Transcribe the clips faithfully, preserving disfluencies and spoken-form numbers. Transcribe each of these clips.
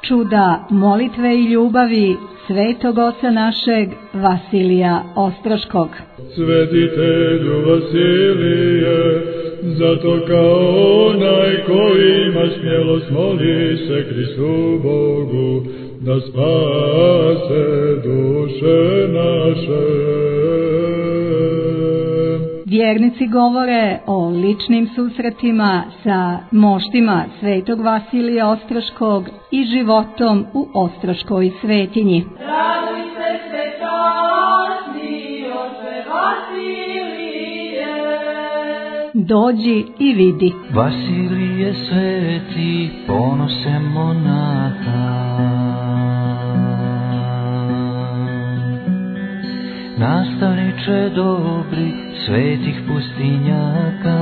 čuda molitve i ljubavi svetog oca našeg Vasilija Ostroškog. Svetitelju Vasilije, zato kao onaj koji ima smjelost moli se Hristu Bogu, da spase duše naše. Vjernici govore o ličnim susretima sa moštima svetog Vasilija Ostroškog i životom u Ostroškoj svetinji. Raduj se svečasni, oče Vasilije. Dođi i vidi. Vasilije sveti, ponose monaha, nastavniče dobri svetih pustinjaka,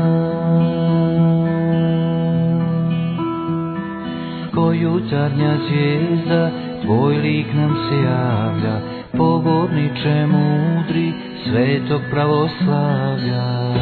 ko jutarnja zvijezda tvoj lik nam se javlja, poborniče mudri svetog pravoslavlja.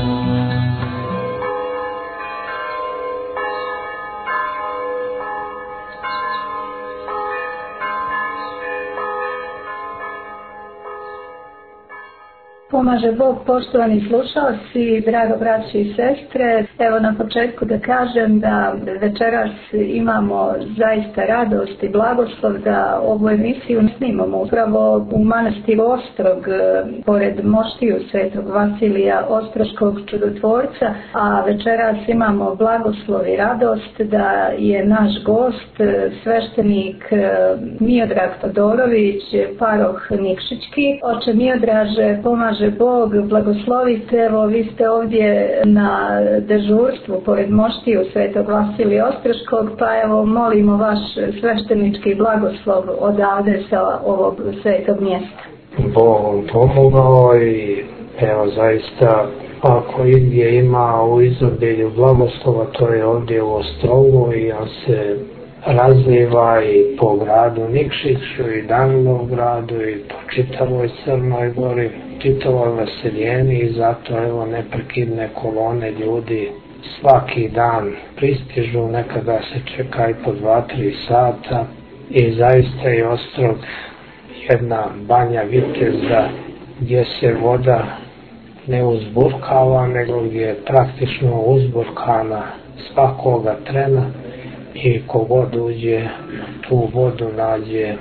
Pomaže Bog, poštovani slušalci, drago braći i sestre. Evo na početku da kažem da večeras imamo zaista radost i blagoslov da ovu emisiju snimamo upravo u manastiru Ostrog, pored moštiju svetog Vasilija Ostroškog čudotvorca, a večeras imamo blagoslov i radost da je naš gost sveštenik Miodrag Todorović, paroh Nikšićki. Oče Miodraže, pomaže Bog, blagoslovite, evo vi ste ovdje na dežurstvu pored moštiju svetog Vasilija Ostroškog, pa evo molimo vaš sveštenički blagoslov odavde sa ovog svetog mjesta. Bog pomogao i evo zaista ako gdje ima u izobilju blagoslova, to je ovdje u Ostrogu i on se razliva i po gradu Nikšiću i Danilovgradu i po čitavoj Crnoj Gori, čitavoj Vaseljeni, i zato evo neprekidne kolone ljudi svaki dan pristižu, nekada se čeka i po dva, tri sata, i zaista je Ostrog jedna banja viteza gdje se voda ne uzburkava, nego gdje je praktično uzburkana svakoga trena i kogod uđe tu vodu nađe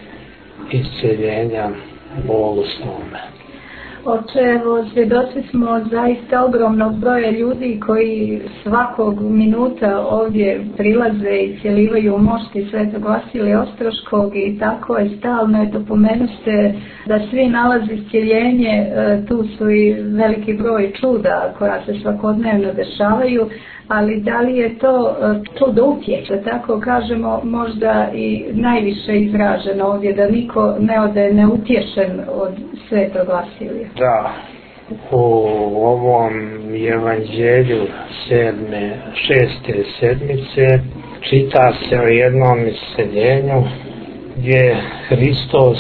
isceljenja Bogu svome. Oče, evo, svjedoci smo zaista ogromnog broja ljudi koji svakog minuta ovdje prilaze i cjelivaju u mošti svetog Vasilija Ostroškog i tako je stalno. Eto, pomenu se da svi nalaze isceljenje, tu su i veliki broj čuda koja se svakodnevno dešavaju, ali da li je to čudo utječe, tako kažemo, možda i najviše izraženo ovdje, da niko ne ode neutješen od svetog Vasilija? Da, u ovom evanđelju sedme, šeste sedmice čita se o jednom isceljenju gdje Hristos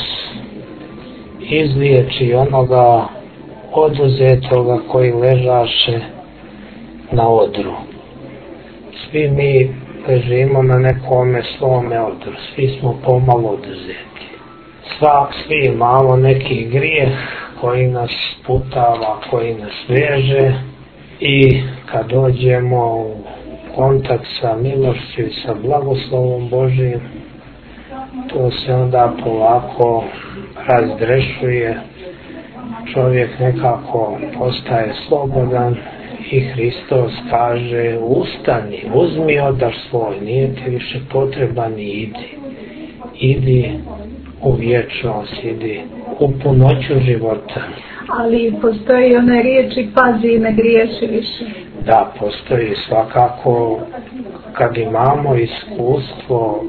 izliječi onoga oduzetoga koji ležaše na odru. Svi mi ležimo na nekome svome odru, svi smo pomalo oduzeti. Svak, svi imamo neki grijeh koji nas sputava, koji nas veže, i kad dođemo u kontakt sa milošću i sa blagoslovom Božijim, to se onda polako razdrešuje, čovjek nekako postaje slobodan i Hristos kaže: ustani, uzmi odar svoj, nije ti više potreban, i idi. Idi u vječnost, idi u punoću života. Ali postoji one riječi: pazi i ne griješi više. Da, postoji svakako. Kad imamo iskustvo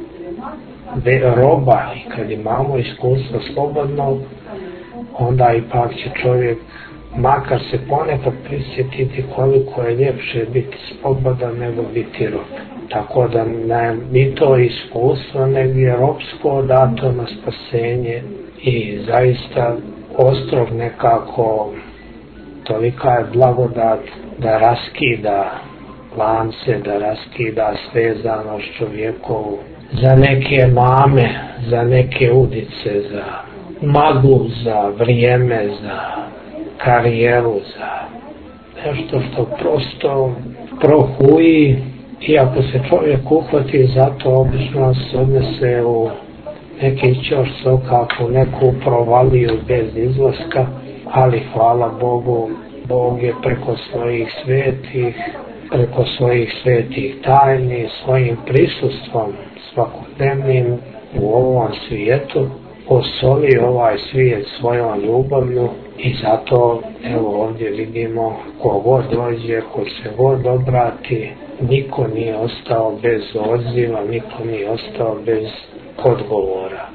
roba i kad imamo iskustvo slobodnog, onda ipak će čovjek makar se ponekad prisjetiti koliko je ljepše biti slobodan nego biti rob. Tako da ne bi to iskustvo negdje robsko dato na spasenje, i zaista Ostrog nekako tolika je blagodat da raskida lance, da raskida svezanošću vjekovu, za neke mame, za neke udice, za maglu, za vrijeme, za karijeru, za nešto što prosto prohuji. I ako se čovjek uhvati za to, obično se odnese u neki ćoš sokaku, neku provaliju bez izlaska, ali hvala Bogu, Bog je preko svojih svetih, preko svojih svetih tajni, svojim prisustvom svakodnevnim u ovom svijetu osoli ovaj svijet svojom ljubavlju i zato evo ovdje vidimo ko god dođe, ko se god obrati, niko nije ostao bez odziva, niko nije ostao bez odgovora.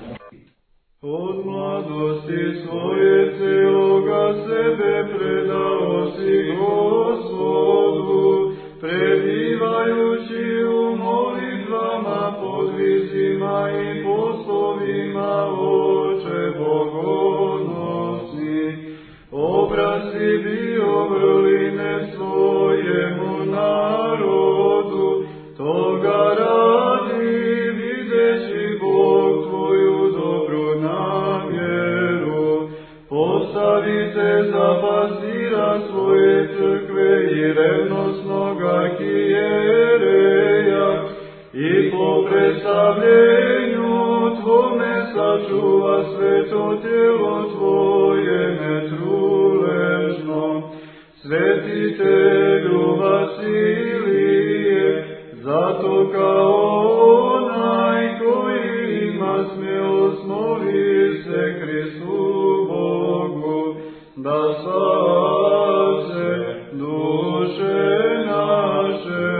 Od mladosti svoje cijeloga sebe predao si Gospodu, prebivajući u molitvama, podvizima i poslovima, Oče bogonosni. Obrasi bio vrline svojemu narodu, toga radi videći Bog tvoju dobru namjeru. Postavite za pasira svoje crkve i revnosnoga hijereja i po predstavljenju tvome sačuva sveto tijelo tvoje netruležno. Svetitelju Vasilije, zato kao onaj koji ima smjelost moli se Hristu Bogu, da spase duše naše.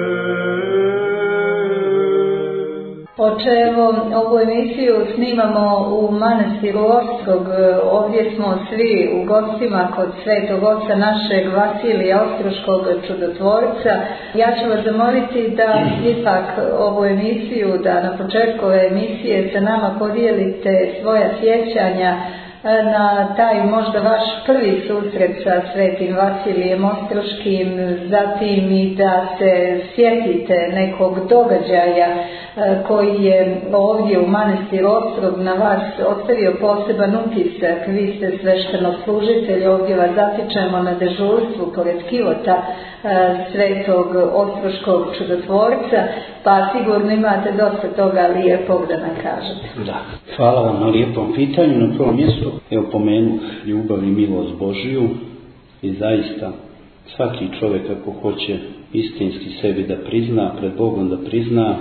Oče, evo, ovu emisiju snimamo u manastiru Ostrog. Ovdje smo svi u gostima kod svetog oca našeg Vasilija Ostroškog čudotvorca. Ja ću vas zamoliti da ipak ovu emisiju, da na početku ove emisije sa nama podijelite svoja sjećanja na taj možda vaš prvi susret sa svetim Vasilijem Ostroškim, zatim i da se sjetite nekog događaja koji je ovdje u manastiru Ostrog na vas ostavio poseban utisak. Vi ste sveštenoslужitelj, ovdje vas zatičemo na dežurstvu pored kivota svetog Ostroškog čudotvorca, pa sigurno imate dosta toga lijepog da nam kažete. Da, hvala vam na lijepom pitanju. Na prvom mjestu evo pomenu ljubav i milost Božiju i zaista svaki čovjek ako hoće istinski sebi da prizna, pred Bogom da prizna,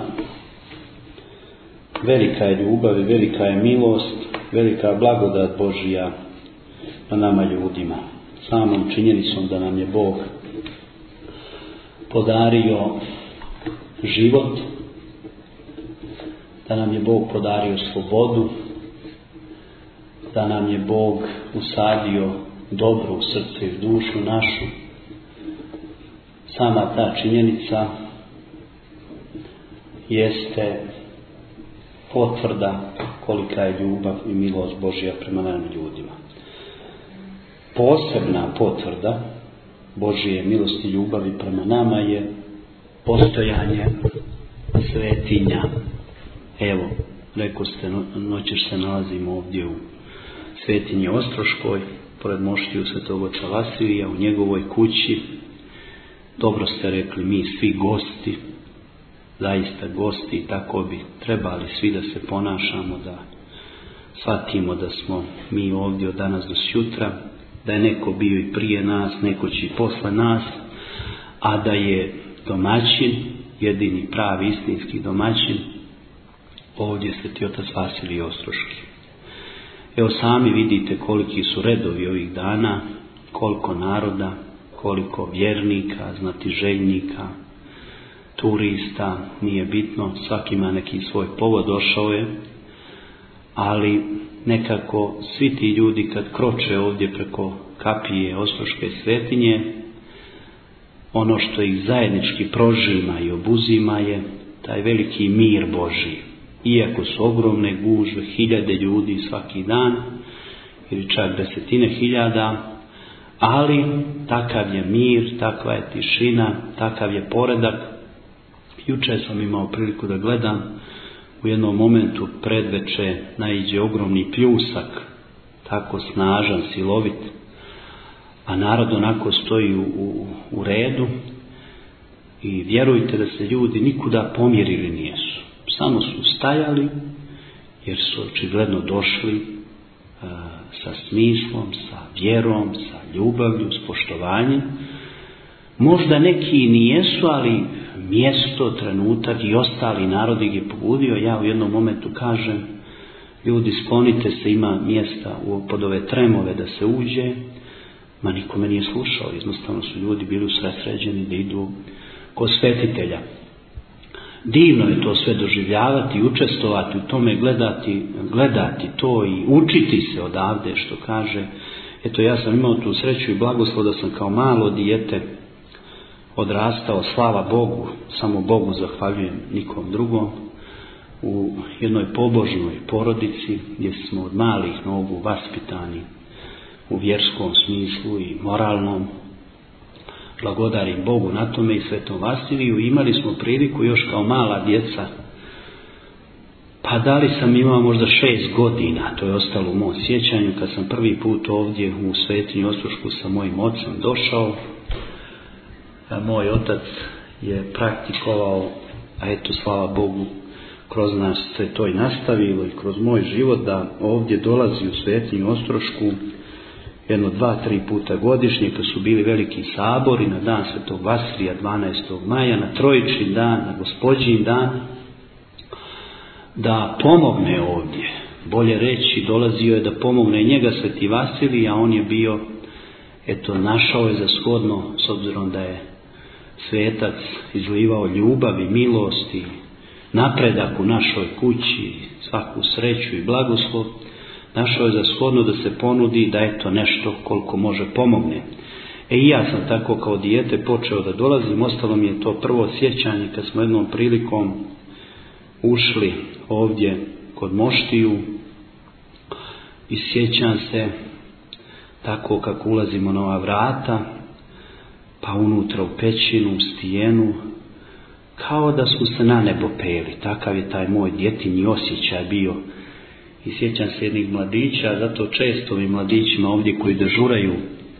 velika je ljubav i velika je milost, velika blagodat Božija na nama ljudima. Samom činjenicom da nam je Bog podario život, da nam je Bog podario slobodu, da nam je Bog usadio dobro u srce i dušu našu. Sama ta činjenica jeste potvrda kolika je ljubav i milost Božja prema nama ljudima. Posebna potvrda Božje milosti i ljubavi prema nama je postojanje svetinja. Evo, rekao ste, noćeš se nalazimo ovdje u svetinji Ostroškoj, pored moštiju svetog oca Vasilija, u njegovoj kući. Dobro ste rekli, mi svi gosti, zaista gosti, i tako bi trebali svi da se ponašamo, da shvatimo da smo mi ovdje od danas do sutra, da je neko bio i prije nas, neko će i posle nas, a da je domaćin, jedini pravi istinski domaćin, ovdje sveti otac Vasilij Ostroški. Evo sami vidite koliki su redovi ovih dana, koliko naroda, koliko vjernika, znatiželjnika, turista, nije bitno, svaki ima neki svoj povod, došao je, ali nekako svi ti ljudi kad kroče ovdje preko kapije Ostroške svetinje, ono što ih zajednički prožima i obuzima je taj veliki mir Božji. Iako su ogromne gužve, hiljade ljudi svaki dan, ili čak desetine hiljada, Ali takav je mir, takva je tišina, takav je poredak. Jučer sam imao priliku da gledam, u jednom momentu predveče naiđe ogromni pljusak, tako snažan, silovit, a narod onako stoji u, u, u redu i vjerujte da se ljudi nikuda pomjerili nijesu. Samo su stajali jer su očigledno došli uh, sa smislom, sa vjerom, sa ljubavlju, s poštovanjem. Možda neki nijesu, ali mjesto, trenutak i ostali narod ih je pobudio. Ja u jednom momentu kažem, ljudi sklonite se, ima mjesta u, pod ove tremove da se uđe. Ma nikome nije slušao, jednostavno su ljudi bili usredsređeni da idu kod svetitelja. Divno je to sve doživljavati, učestvovati u tome, gledati, gledati to i učiti se odavde, što kaže. Eto, ja sam imao tu sreću i blagoslov da sam kao malo dijete odrastao, slava Bogu, samo Bogu zahvaljujem, nikom drugom, u jednoj pobožnoj porodici gdje smo od malih nogu vaspitani u vjerskom smislu i moralnom. Blagodarim Bogu na tome i Svetom Vasiliju. Imali smo priliku još kao mala djeca, pa da li sam imao možda šest godina, to je ostalo u mom sjećanju, kad sam prvi put ovdje u Svetinju Ostrošku sa mojim ocem došao. A moj otac je praktikovao, a eto slava Bogu, kroz nas se to i nastavilo i kroz moj život, da ovdje dolazi u Svetinju Ostrošku jedno dva, tri puta godišnje, kad su bili veliki sabori, na dan Svetog Vasilija dvanaestog maja, na Trojični dan, na Gospođin dan, da pomogne ovdje. Bolje reći, dolazio je da pomogne njega Sveti Vasilij, a on je bio, eto, našao je za shodno, s obzirom da je svetac izlivao ljubav i milost i napredak u našoj kući, svaku sreću i blagoslov, našao je za shodno da se ponudi da eto nešto koliko može pomogne. E i ja sam tako kao dijete počeo da dolazim, ostalo mi je to prvo sjećanje kad smo jednom prilikom ušli ovdje kod moštiju i sjećam se tako kako ulazimo na ova vrata, pa unutra u pećinu, u stijenu, kao da su se na nebo peli. Takav je taj moj djetinji osjećaj bio. I sjećam se jednih mladića, zato često ovim mladićima ovdje koji dežuraju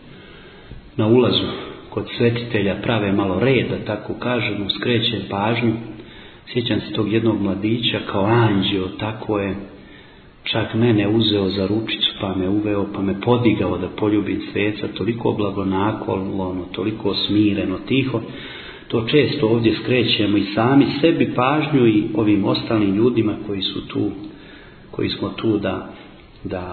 na ulazu kod svetitelja prave malo reda, tako kažemo, skrećem pažnju. Sjećam se tog jednog mladića kao anđeo, tako je čak mene uzeo za ručicu, pa me uveo, pa me podigao da poljubim sveca, toliko blagonaklono, toliko smireno, tiho. To često ovdje skrećemo i sami sebi pažnju i ovim ostalim ljudima koji su tu, koji smo tu da, da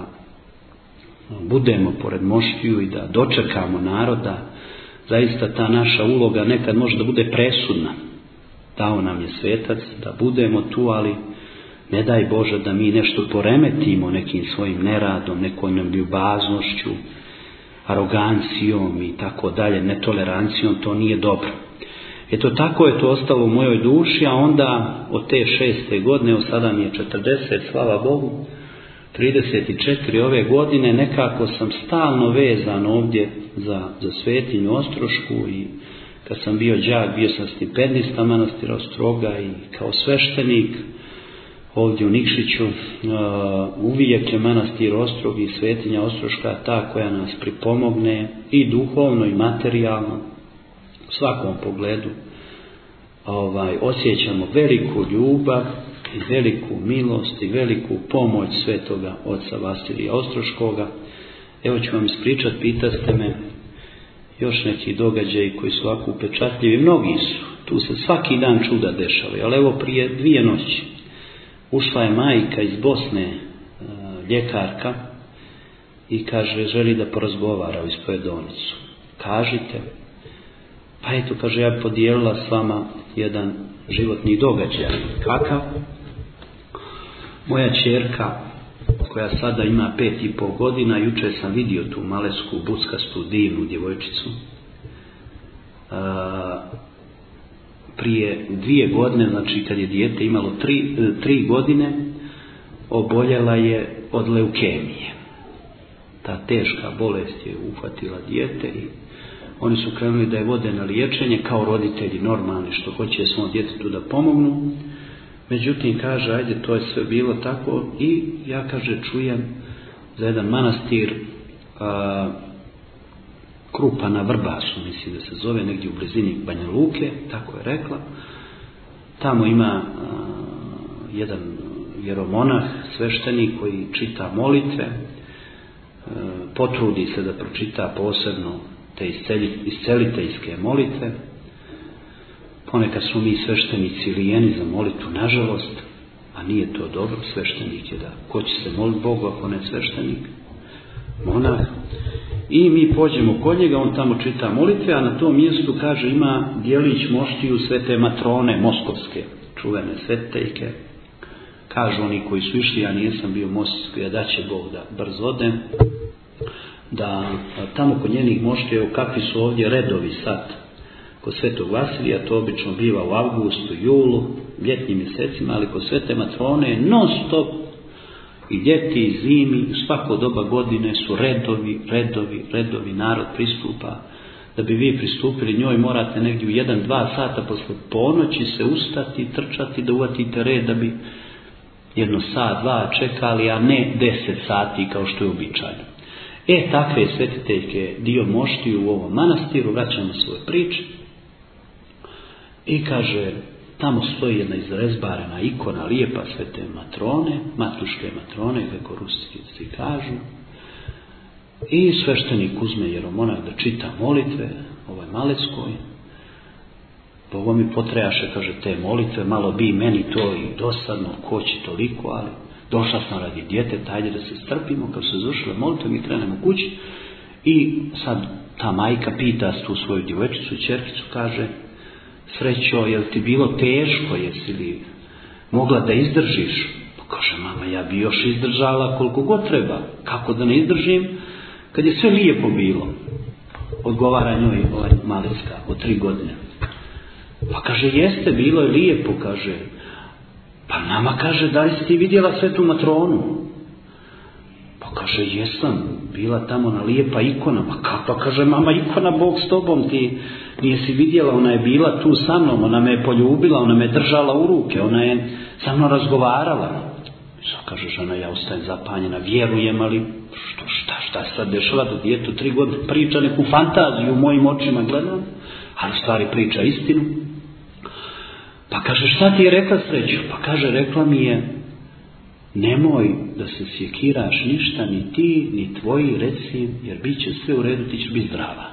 budemo pored moštiju i da dočekamo naroda. Zaista ta naša uloga nekad može da bude presudna. Dao nam je svetac da budemo tu, ali ne daj Bože da mi nešto poremetimo nekim svojim neradom, nekom ljubaznošću, arogancijom i tako dalje, netolerancijom, to nije dobro. Eto, tako je to ostalo u mojoj duši, a onda od te šeste godine, od sada mi je četrdeset, slava Bogu, trideset četiri ove godine, nekako sam stalno vezan ovdje za, za Svetinju Ostrošku i kad sam bio đak, bio sam stipendista manastira Ostroga i kao sveštenik ovdje u Nikšiću. Uh, uvijek je manastir Ostrog i Svetinja Ostroška ta koja nas pripomogne i duhovno i materijalno, u svakom pogledu. Ovaj, osjećamo veliku ljubav i veliku milost i veliku pomoć svetoga oca Vasilija Ostroškoga. Evo ću vam ispričati, pitaste me još neki događaji koji su ovako upečatljivi. Mnogi su, tu se svaki dan čuda dešavaju, ali evo prije dvije noći ušla je majka iz Bosne, ljekarka, i kaže želi da porazgovara u ispovedonicu. Kažite. Pa eto, kaže, ja podijelila s vama jedan životni događaj. Kakav? Moja ćerka, koja sada ima pet i pol godina, jučer sam vidio tu malesku, buckastu, divnu djevojčicu. A, prije dvije godine, znači kad je dijete imalo tri, tri godine, oboljela je od leukemije. ta teška bolest je uhvatila dijete i oni su krenuli da je vode na liječenje kao roditelji normalni što hoće svom djetetu da pomognu. Međutim, kaže, ajde, to je sve bilo tako i ja, kaže, čujem za jedan manastir a, Krupa na Vrbasu, mislim da se zove, negdje u blizini Banja Luke, tako je rekla. Tamo ima a, jedan vjeromonah, sveštenik koji čita molitve, a, potrudi se da pročita posebno te isceliteljske molitve. Ponekad su mi sveštenici lijeni za molitvu, nažalost, a nije to dobro. Sveštenik je da, ko će se moliti Bogu ako ne sveštenik, monah. I mi pođemo kod njega, on tamo čita molitve, a na tom mjestu, kaže, ima dijelić moštiju svete matrone moskovske, čuvene svetiteljke. Kažu oni koji su išli, ja nisam bio moskovski, a da će Bog da brzo odem, da tamo kod njenih moštija, kakvi su ovdje redovi sad, kod Svetog Vasilija, to obično biva u avgustu, julu, ljetnim mjesecima, ali kod Svete Matrone non stop, i ljeti i zimi, u svako doba godine su redovi, redovi, redovi, narod pristupa. Da bi vi pristupili njoj morate negdje u jedan, dva sata posle ponoći se ustati, trčati da uvatite red, da bi jedno sat, dva čekali, a ne deset sati kao što je običajno. E, takve svetiteljke dio moštiju u ovom manastiru, vraćamo svoje priče. I kaže, tamo stoji jedna izrezbarena ikona, lijepa svete matrone, matuške matrone, kako ruski kažu. I sveštenik uzme jeromonah da čita molitve, ovaj Maleckoj. Bogo mi potrebaše, kaže, te molitve, malo bi meni to i dosadno, ko će toliko, ali došla sam radi djeteta, ajde da se strpimo. Kad se završile molitve, mi krenemo kući i sad ta majka pita tu svoju djevojčicu, ćerkicu, kaže, Srećo, je li ti bilo teško, jesi li mogla da izdržiš? Pa kaže, mama, ja bi još izdržala koliko god treba. Kako da ne izdržim, kad je sve lijepo bilo? Odgovara njoj ovaj Malecka od tri godine. Pa kaže, jeste, bilo je lijepo, kaže. Pa nama, kaže, da li si ti vidjela Svetu Matronu? Pa kaže, jesam, bila tamo na lijepa ikona. Pa kako? Pa kaže, mama, ikona, Bog s tobom, ti nije si vidjela, ona je bila tu sa mnom, ona me je poljubila, ona me je držala u ruke, ona je sa mnom razgovarala. Sad kaže žena, ja ostajem zapanjena, vjerujem, ali što, šta, šta se sad dešava do djetu, tri godine priča neku fantaziju u mojim očima gledam, ali stvari priča istinu. Pa kaže, šta ti je rekla, Srećo? Pa kaže, rekla mi je, nemoj da se sjekiraš ništa, ni ti, ni tvoji, reci, jer bit će sve u redu, ti ćeš biti zdrava.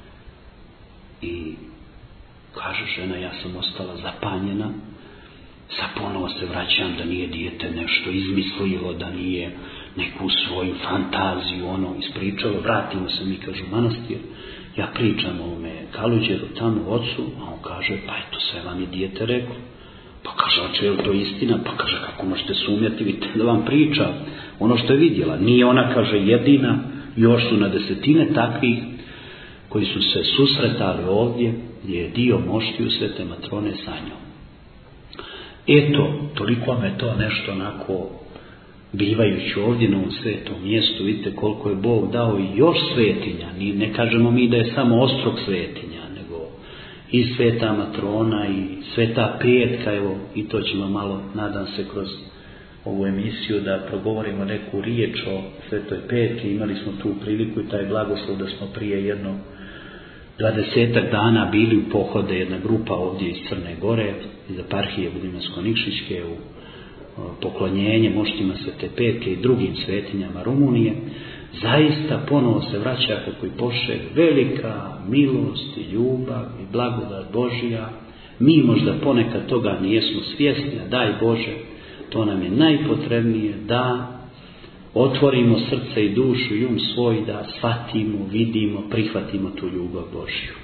I kaže žena, ja sam ostala zapanjena, sad ponovo se vraćam da nije dijete nešto izmislilo, da nije neku svoju fantaziju ono ispričalo, vratimo se mi, kažu, manastir, ja pričam o ovome Kaluđeru, tamo ocu, a on kaže, pa eto, sve vam je dijete reklo. Pa kaže, oče, je li to istina? Pa kaže, kako možete sumnjati, vidite da vam priča ono što je vidjela. Nije ona, kaže, jedina, još su na desetine takvih koji su se susretali ovdje, gdje je dio moštiju Svete Matrone sa njom. Eto, toliko me to nešto onako, bivajući ovdje na ovom svetom mjestu, vidite koliko je Bog dao i još svetinja. Ne kažemo mi da je samo ostrog svetinja, nego i Sveta Matrona i Sveta Petka, evo, i to ćemo malo, nadam se, kroz ovu emisiju da progovorimo neku riječ o Svetoj Petki. Imali smo tu priliku i taj blagoslov da smo prije jedno dvadesetak dana bili u pohode, jedna grupa ovdje iz Crne Gore, iz eparhije Budimljansko-Nikšićke, u poklonjenje moštima Svete Petke i drugim svetinjama Rumunije. Zaista ponovo se vraća kako i pošeg velika milost i ljubav i blagodat Božija. Mi možda ponekad toga nijesmo svjesni, a daj Bože, to nam je najpotrebnije, da otvorimo srce i dušu i um svoj, da shvatimo, vidimo, prihvatimo tu ljubav Božju.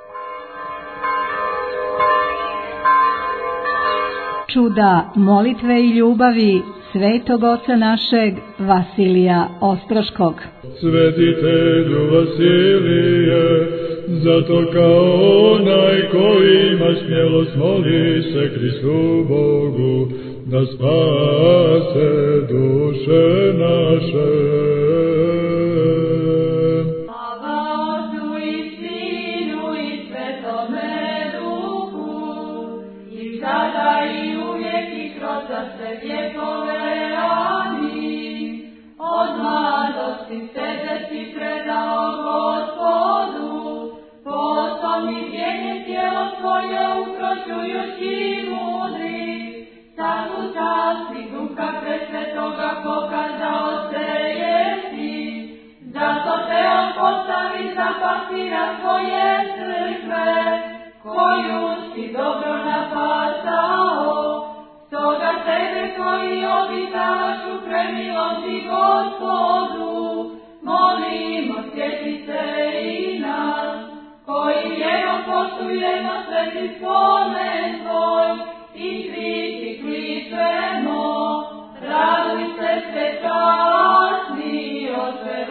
Čuda molitve i ljubavi Svetog Oca našeg Vasilija Ostroškog. Svetitelju Vasilije, zato kao onaj koji ima smjelost, moli se Hristu Bogu, da spase duše naše. i sada i uvijek i kroz sve vjekove. Amin. Od mladosti sebe si predao Gospodu, potom i vjenje tijelo svoje ukročujući mudri, svaku čast i duha presvetoga pokazao se jesi, zato te on postavi za pastira svoje crkve, koju si dobro napasao. Stoga tebe koji obitavaš u premilosti Gospodu, molimo sjeti se i nas, koji vjerom poštujemo sveti spomen tvoj i svi ti kličemo. Raduj se sve časni, Otče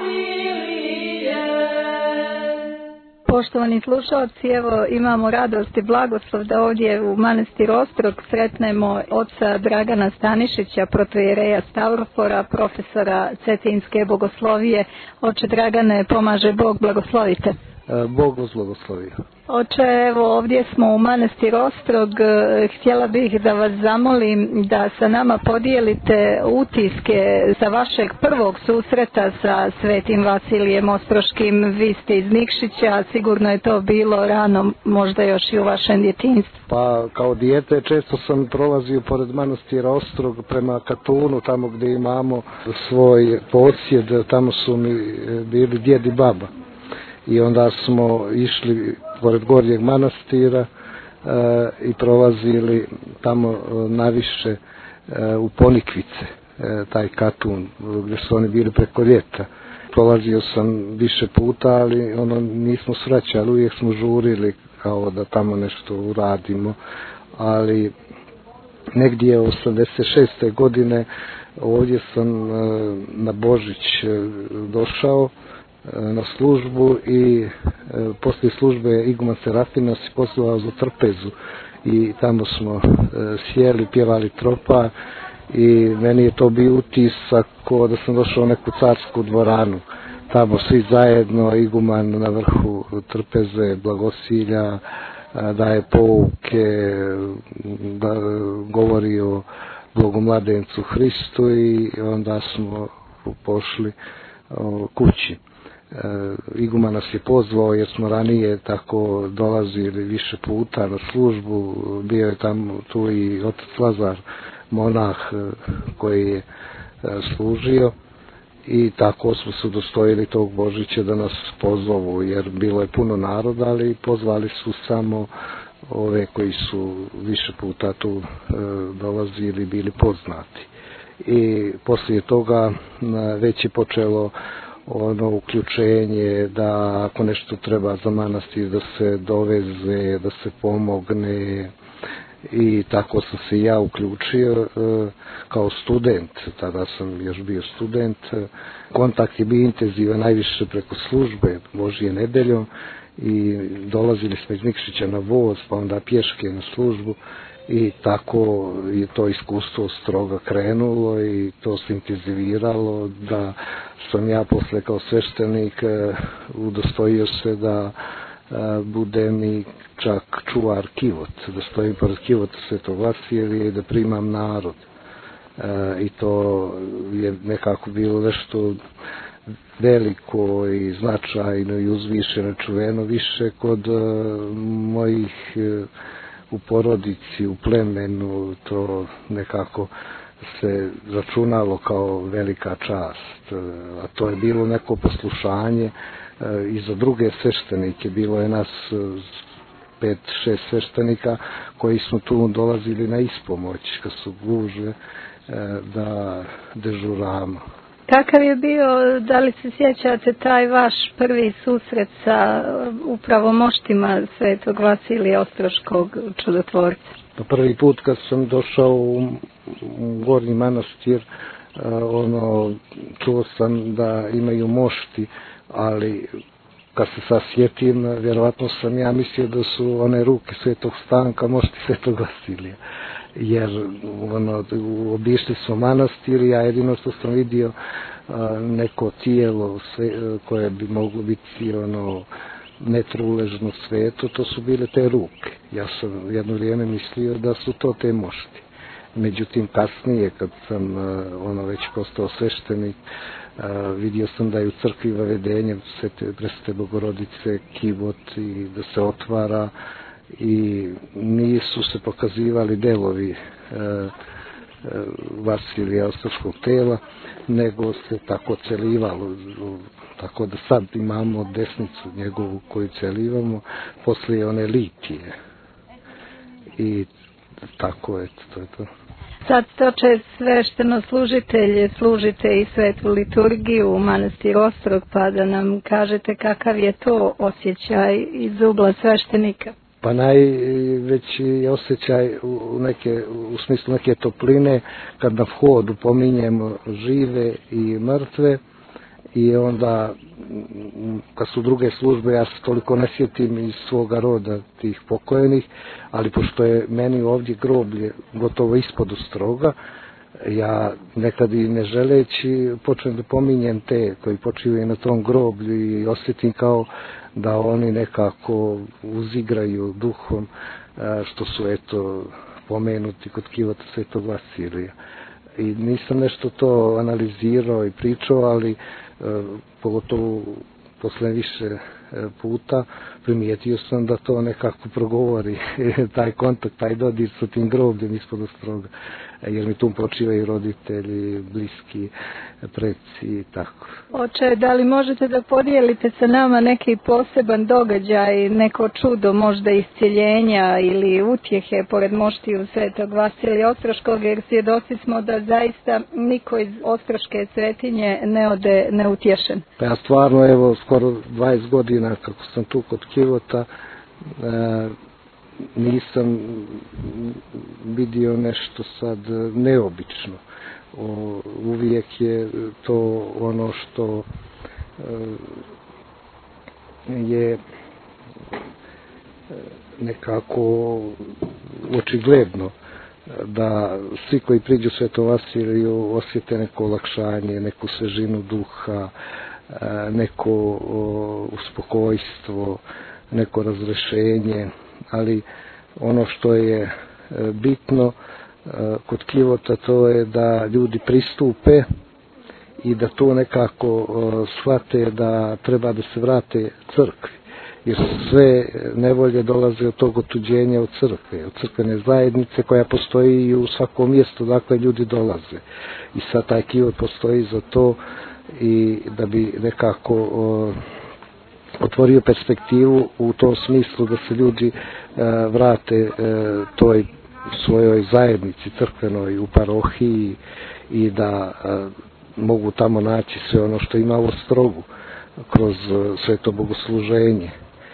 Vasilije. Poštovani slušalci, evo imamo radost i blagoslov da ovdje u manastir Ostrog sretnemo oca Dragana Stanišića, protoijereja Stavrofora, profesora Cetinske bogoslovije. Oče Dragane, pomaže Bog, blagoslovite. Bog vas blagoslovi. Oče, evo ovdje smo u manastir Ostrog. Htjela bih da vas zamolim da sa nama podijelite utiske sa vašeg prvog susreta sa svetim Vasilijem Ostroškim. Vi ste iz Nikšića, sigurno je to bilo rano, možda još i u vašem djetinjstvu. Pa kao dijete često sam prolazio pored manastira Ostrog prema Katunu, tamo gdje imamo svoj posjed, tamo su mi bili djed i baba. I onda smo išli pored Gornjeg manastira e, i prolazili tamo e, naviše e, u Ponikvice, e, taj Katun, gdje su oni bili preko ljeta. Prolazio sam više puta, ali ono nismo srećali, uvijek smo žurili kao da tamo nešto uradimo, ali negdje osamdeset šeste godine ovdje sam e, na Božić e, došao na službu i e, poslije službe iguman Serafin nas je pozvao za trpezu i tamo smo e, sjeli, pjevali tropa i meni je to bio utisak kao da sam došao u neku carsku dvoranu. Tamo svi zajedno, iguman na vrhu trpeze, blagosilja, daje pouke, da govori o Blagomladencu Hristu i onda smo pošli o, kući. E, Iguman nas je pozvao jer smo ranije tako dolazili više puta na službu, bio je tamo tu i otac Lazar, monah koji je služio i tako smo se udostojili tog Božića da nas pozvovu jer bilo je puno naroda, ali pozvali su samo ove koji su više puta tu e, dolazili, bili poznati. I poslije toga već je počelo ono uključenje da ako nešto treba za manastir da se doveze, da se pomogne i tako sam se ja uključio e, kao student, tada sam još bio student. Kontakt je bio intenzivan najviše preko službe Božje nedeljom i dolazili smo iz Nikšića na voz pa onda pješke na službu i tako je to iskustvo stroga krenulo i to se intenziviralo da sam ja posle kao sveštenik uh, udostojio se da uh, budem i čak čuvar kivot, da stojim pored kivota Svetog Vasilija i da primam narod. Uh, I to je nekako bilo nešto veliko i značajno i uzvišeno, čuveno više kod uh, mojih uh, u porodici, u plemenu, to nekako se računalo kao velika čast, a to je bilo neko poslušanje i za druge sveštenike. Bilo je nas pet, šest sveštenika koji smo tu dolazili na ispomoć kad su gužve da dežuramo. Kakav je bio, da li se sjećate, taj vaš prvi susret sa upravo moštima Svetog Vasilija Ostroškog čudotvorca? Prvi put kad sam došao u Gornji manastir, ono, čuo sam da imaju mošti, ali kad se sad sjetim, vjerovatno sam ja mislio da su one ruke Svetog Stanka mošti Svetog Vasilija. Jer ono, obišli smo manastir i ja jedino što sam vidio a, neko tijelo sve, koje bi moglo biti ono netruležno sveto, to su bile te ruke. Ja sam jedno vrijeme mislio da su to te mošti. Međutim, kasnije, kad sam ono već postao sveštenik, vidio sam da je u crkvi vavedenje Svete Presvete Bogorodice kivot i da se otvara i nisu se pokazivali delovi Vasilija Ostroškog tela, nego se tako celivalo. Tako da sad imamo desnicu njegovu koju celivamo, poslije one litije. I tako je, to je to. Sad toče svešteno služitelje, služite i svetu liturgiju u manastir Ostrog, pa da nam kažete kakav je to osjećaj iz ugla sveštenika. Pa najveći osjećaj u, neke, u smislu neke topline, kad na vhodu pominjemo žive i mrtve, i onda kad su druge službe, ja se toliko ne sjetim iz svoga roda tih pokojnih, ali pošto je meni ovdje groblje gotovo ispod Ostroga, ja nekad i ne želeći počnem da pominjem te koji počivaju na tom groblju i osjetim kao da oni nekako uzigraju duhom što su eto pomenuti kod kivota Svetog Vasilija. I nisam nešto to analizirao i pričao, ali e, pogotovo posle više e, puta primijetio sam da to nekako progovori, taj kontakt, taj dodir sa tim grobljem ispod Ostroga, jer mi tu počivaju roditelji, bliski, preci i tako. Oče, da li možete da podijelite sa nama neki poseban događaj, neko čudo, možda iscjeljenja ili utjehe pored moštiju Svetog Vasilija Ostroškog, jer svjedoci smo da zaista niko iz Ostroške svetinje ne ode neutješen. Pa ja stvarno, evo, skoro dvadeset godina kako sam tu kod kivota, e, nisam vidio nešto sad neobično. O, uvijek je to ono što e, je nekako očigledno da svi koji priđu Svetom Vasiliju osjete neko olakšanje, neku svežinu duha, neko o, uspokojstvo, neko razrešenje, ali ono što je bitno kod kivota to je da ljudi pristupe i da to nekako shvate da treba da se vrate crkvi, jer sve nevolje dolaze od tog otuđenja od crkve, od crkvene zajednice koja postoji u svakom mjestu dakle ljudi dolaze. I sad taj kivot postoji za to i da bi nekako o, otvorio perspektivu u tom smislu da se ljudi e, vrate e, toj svojoj zajednici crkvenoj u parohiji i da e, mogu tamo naći sve ono što ima u Ostrogu kroz sveto bogosluženje.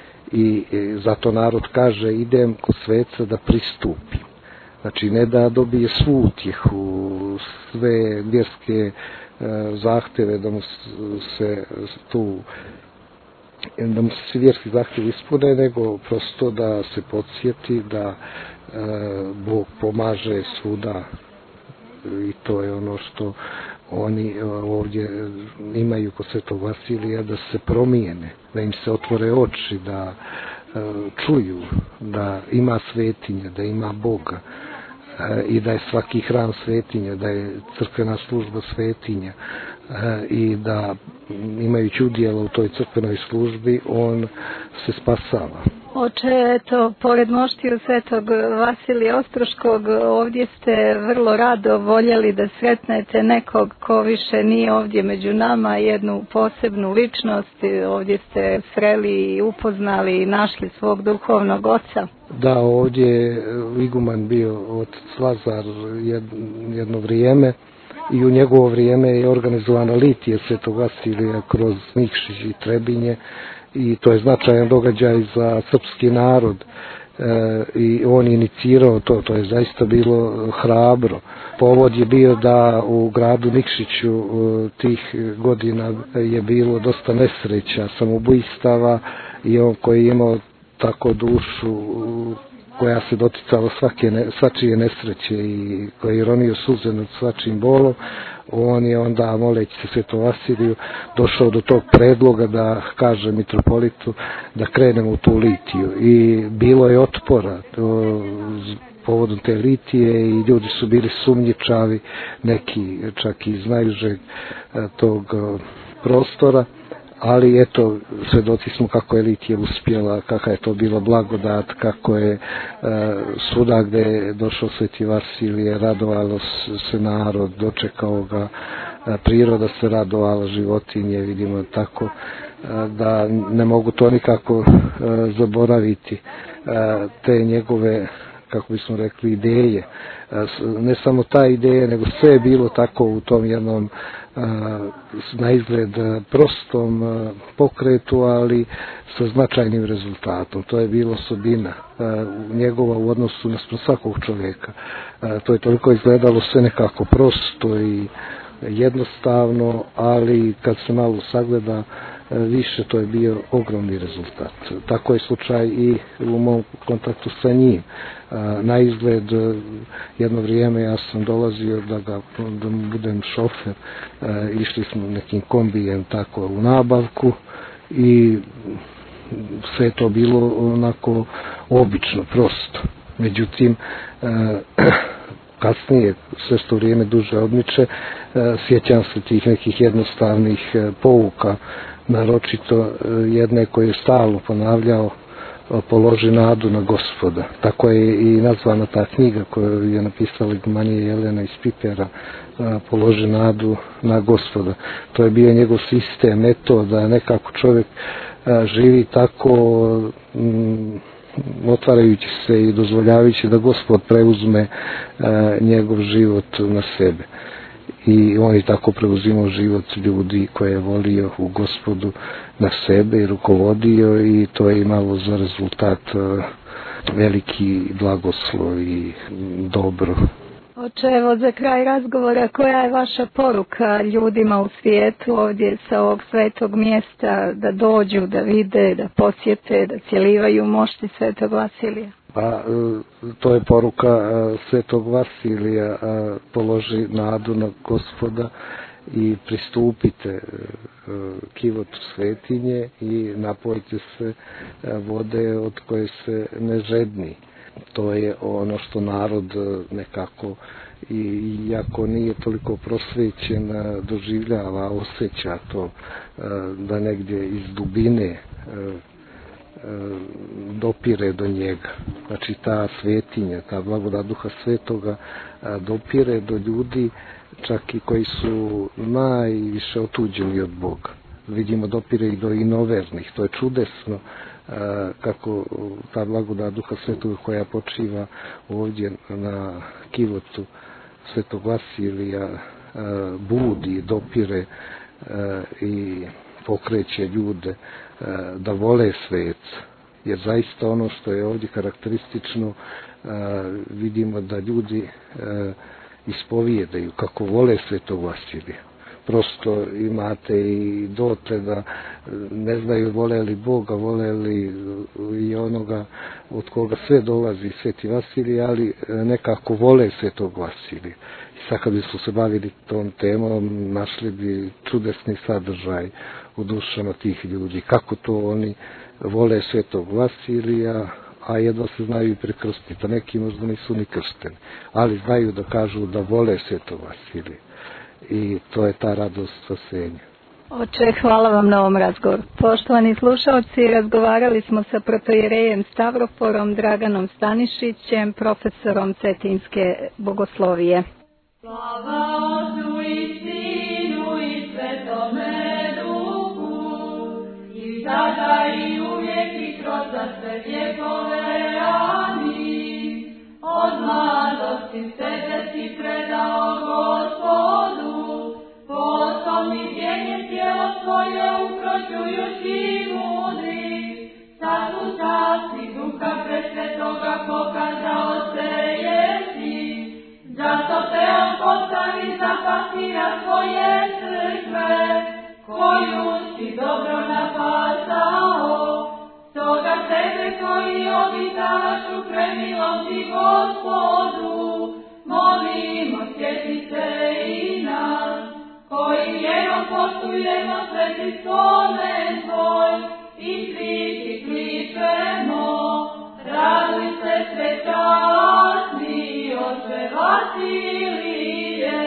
I e, zato narod kaže idem kod sveca da pristupim. Znači ne da dobije svu utjehu, sve vjerske e, zahtjeve da mu se tu da mu se svi vjerski zahtjevi ispune, nego prosto da se podsjeti da e, Bog pomaže svuda i to je ono što oni ovdje imaju kod Svetog Vasilija, da se promijene, da im se otvore oči, da e, čuju da ima svetinje, da ima Boga e, i da je svaki hram svetinja, da je crkvena služba svetinja e, i da imajući udjela u toj crkvenoj službi on se spasava. Oče, eto, pored moštiju Svetog Vasilija Ostroškog, ovdje ste vrlo rado voljeli da sretnete nekog ko više nije ovdje među nama, jednu posebnu ličnost, ovdje ste sreli i upoznali i našli svog duhovnog oca. Da, ovdje je iguman bio otac Lazar jedno vrijeme i u njegovo vrijeme je organizovana litija Svetog Vasilija kroz Nikšić i Trebinje. I to je značajan događaj za srpski narod e, i on je inicirao to, to je zaista bilo hrabro. Povod je bio da u gradu Nikšiću e, tih godina je bilo dosta nesreća, samoubojstava i on koji je imao tako dušu koja se doticala svake, svačije nesreće i koja je ronio suze nad svačim bolom, on je onda, moleći se Svetom Vasiliju, došao do tog predloga da kaže mitropolitu da krenemo u tu litiju. I bilo je otpora to, povodom te litije i ljudi su bili sumnjičavi, neki čak i znajužeg tog prostora. Ali eto, svedoci smo kako je litija uspjela, kakva je to bila blagodat, kako je e, svuda gde je došao Sveti Vasilije, radovalo se narod, dočekao ga, e, priroda se radovala, životinje, vidimo tako, e, da ne mogu to nikako e, zaboraviti, e, te njegove, kako bismo rekli, ideje. Ne samo ta ideja, nego sve je bilo tako u tom jednom na izgled prostom pokretu, ali sa značajnim rezultatom. To je bilo osobina njegova u odnosu na svakog čovjeka. To je toliko izgledalo sve nekako prosto i jednostavno, ali kad se malo sagleda više, to je bio ogromni rezultat. Tako je slučaj i u mom kontaktu sa njim. Na izgled jedno vrijeme ja sam dolazio da ga da mu budem šofer, išli smo nekim kombijem tako u nabavku i sve je to bilo onako obično, prosto. Međutim, kasnije, sve što vrijeme duže odmiče, sjećam se tih nekih jednostavnih pouka, naročito jedne koje je stalno ponavljao: položi nadu na Gospoda. Tako je i nazvana ta knjiga koju je napisala Marija Jelena iz Pipera, položi nadu na Gospoda. To je bio njegov sistem, metod da nekako čovjek živi tako, otvarajući se i dozvoljavajući da Gospod preuzme njegov život na sebe. I on je tako preuzimao život ljudi koje je volio u Gospodu na sebe i rukovodio, i to je imalo za rezultat veliki blagoslov i dobro. Oče, evo za kraj razgovora, koja je vaša poruka ljudima u svijetu ovdje sa ovog svetog mjesta, da dođu, da vide, da posjete, da cjelivaju mošti Svetog Vasilija? Pa, to je poruka Svetog Vasilija: položi nadu na Gospoda i pristupite kivotu svetinje i napojite se vode od koje se ne žedni. To je ono što narod nekako, iako nije toliko prosvećen, doživljava, osjeća to, da negdje iz dubine dopire do njega. Znači ta svetinja, ta blagodat Duha Svetoga dopire do ljudi, čak i koji su najviše otuđeni od Boga. Vidimo, dopire i do inovernih. To je čudesno kako ta blagodat Duha Svetoga koja počiva ovdje na kivotu Svetog Vasilija budi, dopire i pokreće ljude da vole sveca. Jer zaista ono što je ovdje karakteristično, vidimo da ljudi ispovijedaju kako vole Svetog Vasilija. Prosto imate i dotle da ne znaju vole li Boga, vole li i onoga od koga sve dolazi, Sveti Vasilij, ali nekako vole Svetog Vasilija. I sad kad bismo se bavili tom temom, našli bi čudesni sadržaj u dušama tih ljudi. Kako to oni vole Svetog Vasilija, a jedva se znaju i prekrstiti. Neki možda nisu ni kršteni, ali znaju da kažu da vole Svetog Vasilija. I to je ta radost spasenja. Oče, hvala vam na ovom razgovoru. Poštovani slušalci, razgovarali smo sa protojerejem Stavroporom Draganom Stanišićem, profesorom Cetinske bogoslovije. Slava Otcu i Sinu i Svetome Duhu, i sada i uvijek i kroz sve vjekove. Amin. Od mladosti sebe si predao Gospodu, potom mi djenje tijelo svoje ukročujući mudri, sad u časti Duha Presvetoga pokazao se jesi, zato te on postavi za pastira svoje crkve, koju si dobro napasao, toga tebe koji obitašu premilosti Gospodu, molimo sjeti se i nas, koji vjerom poštujemo sveti spomen Tvoj i svići kličemo, raduj se sve časni, Oče Vasilije.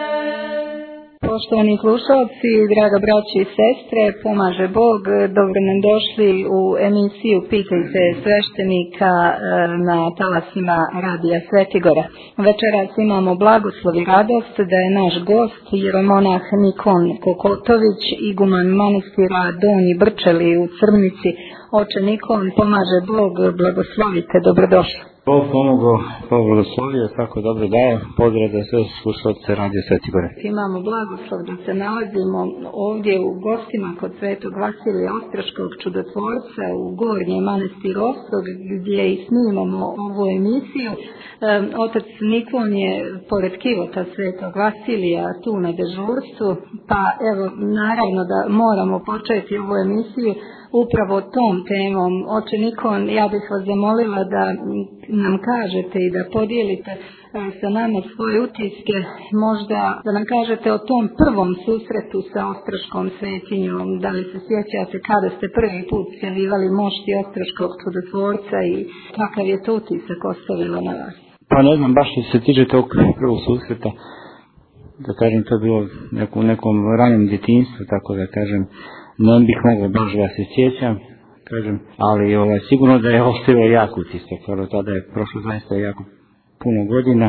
Poštovani slušalci, draga braći i sestre, pomaže Bog, dobro nam došli u emisiju Pitajte sveštenika na talasima Radija Svetigora. Večeras imamo blagoslov i radost da je naš gost jeromonah Nikon Kokotović, iguman manastira Donji Brčeli u Crnici. Oče Nikon, pomaže Bog, blagoslovite, dobrodošli. Bog pomogao, Bog blagoslovio, tako dobro daje, pozdrav za sve slušalce Radija Svetigora. Imamo blagoslov da se nalazimo ovdje u gostima kod svetog Vasilija Ostroškog čudotvorca u Gornjem manastiru Ostrog, gdje i snimamo ovu emisiju. E, otac Nikon je pored kivota svetog Vasilija tu na dežurstvu, pa evo naravno da moramo početi ovu emisiju upravo tom temom. Oče Nikon, ja bih vas zamolila da nam kažete i da podijelite sa nama svoje utiske, možda da nam kažete o tom prvom susretu sa Ostroškom svetinjom, da li se sjećate kada ste prvi put sjavivali mošti Ostroškog čudotvorca i kakav je to utisak ostavilo na vas? Pa ne znam, baš što se tiče tog prvog susreta, da kažem, to je bilo neko, u nekom ranom djetinjstvu, tako da kažem, ne bih mogao baš da se sjećam, kažem, ali ovaj, sigurno da je ostavio jak utisak, jer tada je prošlo zaista jako puno godina,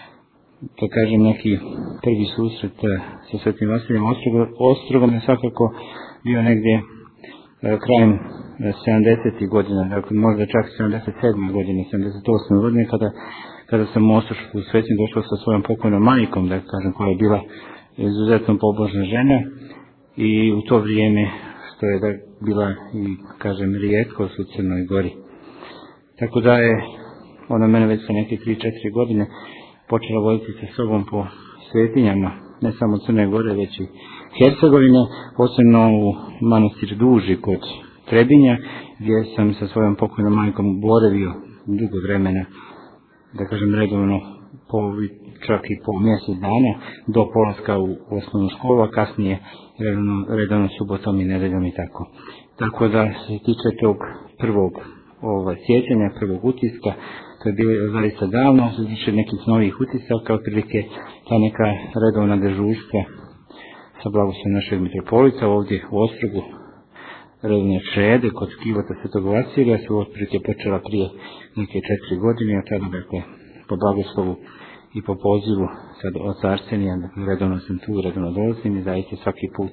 to kažem, neki prvi susret sa Svetim Vasilijem Ostrogom je svakako bio negdje e, krajem sedamdesetih godina, dakle možda čak sedamdeset sedme godine, sedamdeset osme godine, kada, kada sam u Ostrošku svetinju došao sa svojom pokojnom majkom, da kažem, koja je bila izuzetno pobožna žena, i u to vrijeme što je da bila i, kažem, rijetkost u Crnoj Gori. Tako da je ona mene već sa neke tri četiri godine počela voditi sa sobom po svetinjama, ne samo Crne Gore, već i Hercegovine, posebno u manastir Duži kod Trebinja, gdje sam sa svojom pokojnom majkom boravio dugo vremena, da kažem, redovno po, čak i po mjesec dana do polaska u osnovnu školu, a kasnije redovno, redovno subotom i nedeljom i tako. Tako da se tiče tog prvog ovaj, sjećanja, prvog utiska, to je bilo zaista davno, se tiče nekih novih utisaka, otprilike ta neka redovna dežurstva sa blagoslovom našeg mitropolita ovdje u Ostrogu, redovne čede kod kivota Svetog Vasilija su otprilike počela prije neke četiri godine, a tada, dakle, po blagoslovu i po pozivu sad od Arsenija, redovno sam tu, redovno dolazim i zaista svaki put,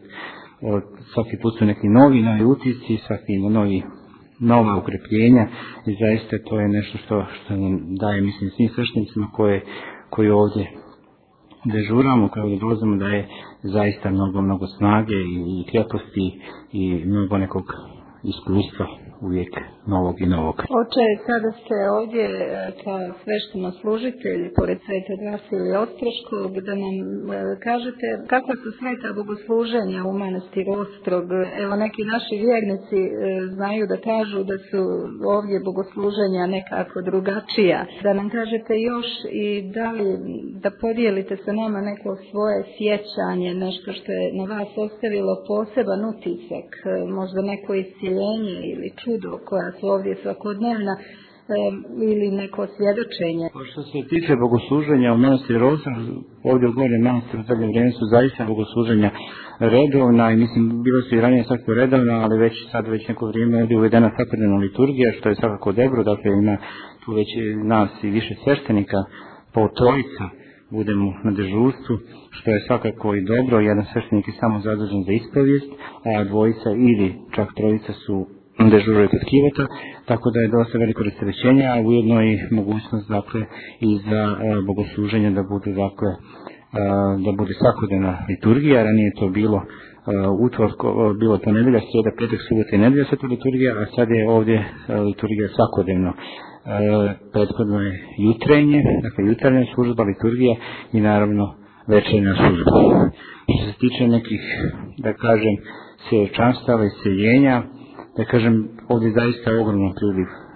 svaki put su neki novi, novi utisci, svaki novi, nova ukrepljenja i zaista to je nešto što, što nam daje, mislim, svim sveštenicima koje, koji ovdje dežuramo, kao da dolazimo, da je zaista mnogo, mnogo snage i, i kreposti i mnogo nekog iskustva uvijek novog i novog. Oče, sada ste ovdje kao svešteno služitelj pored svetog Vasilija Ostroškog, da nam kažete kakva su sveta bogosluženja u manastiru Ostrog. Evo, neki naši vjernici znaju da kažu da su ovdje bogosluženja nekako drugačija. Da nam kažete još i da li da podijelite sa nama neko svoje sjećanje, nešto što je na vas ostavilo poseban utisak, možda neko iscjeljenje ili čudo koja su ovdje svakodnevna, e, ili neko svjedočenje. Što se tiče bogosluženja u manastiru Ostrog, ovdje u Gornjem manastiru u zadnje vrijeme su zaista bogosluženja redovna i mislim bilo su i ranije svako redovna, ali već sad već neko vrijeme ovdje uvedena svakodnevna liturgija, što je svakako dobro, dakle ima tu već nas i više sveštenika, po trojica budemo na dežurstvu, što je svakako i dobro. Jedan sveštenik je samo zadužen za ispovijest, a dvojica ili čak trojica su dežuraju kod kivota, tako da je dosta veliko rasterećenje, a ujedno i mogućnost, dakle, i za a, bogosluženje da bude, dakle, a, da bude svakodnevna liturgija. Ranije je to bilo a, utvorko, a, bilo ponedjelja, srijeda, petak, subota i nedjelja sveta liturgija, a sad je ovdje a, liturgija svakodnevno. E, prethodno je jutrenje, dakle jutarnja služba, liturgija i naravno večernja služba. Što se tiče nekih, da kažem, svjedočanstava i seljenja, da kažem, ovdje zaista ogromno priliv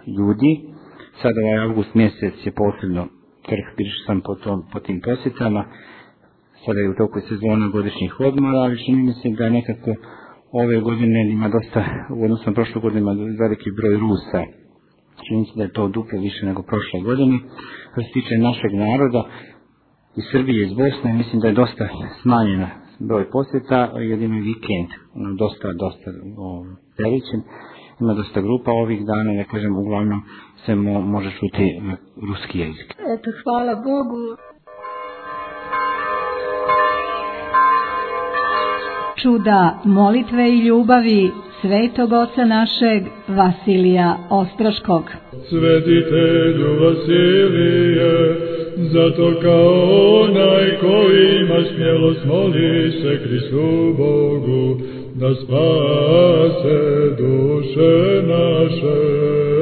ljudi. Sad ovaj avgust mjesec je posebno karakterističan po, tom, po tim posjetama. Sada je u toku sezona godišnjih odmora, ali čini mi se da nekako ove godine ima dosta, u odnosu na prošle godine ima veliki broj Rusa. Čini se da je to duplo više nego prošle godine. Što se tiče našeg naroda, iz Srbije, iz Bosne, mislim da je dosta smanjena broj posjeta, jedino je vikend, dosta, dosta veličan, ima dosta grupa ovih dana, ja kažem, uglavnom se mo, može čuti ruski jezik. Eto, hvala Bogu. Čuda molitve i ljubavi Svetog Oca našeg Vasilija Ostroškog. Svetitelju Vasilije, zato kao onaj koji ima smjelost moli se Hristu Bogu, da spase duše naše.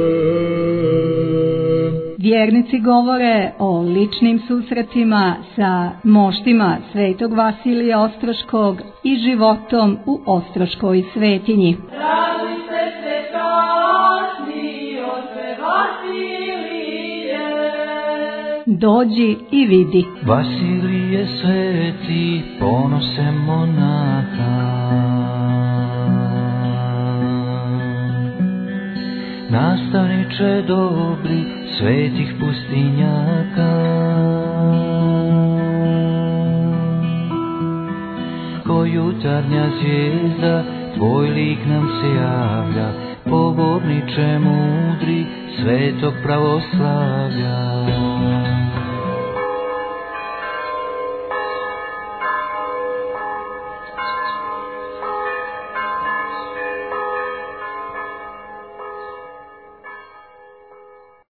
Vjernici govore o ličnim susretima sa moštima Svetog Vasilija Ostroškog i životom u Ostroškoj svetinji. Raduj se svečasni, oče Vasilije. Dođi i vidi. Vasilije sveti, ponose monaha. Nastavniče dobri svetih pustinjaka, ko jutarnja zvijezda tvoj lik nam se javlja, poborniče mudri svetog pravoslavlja.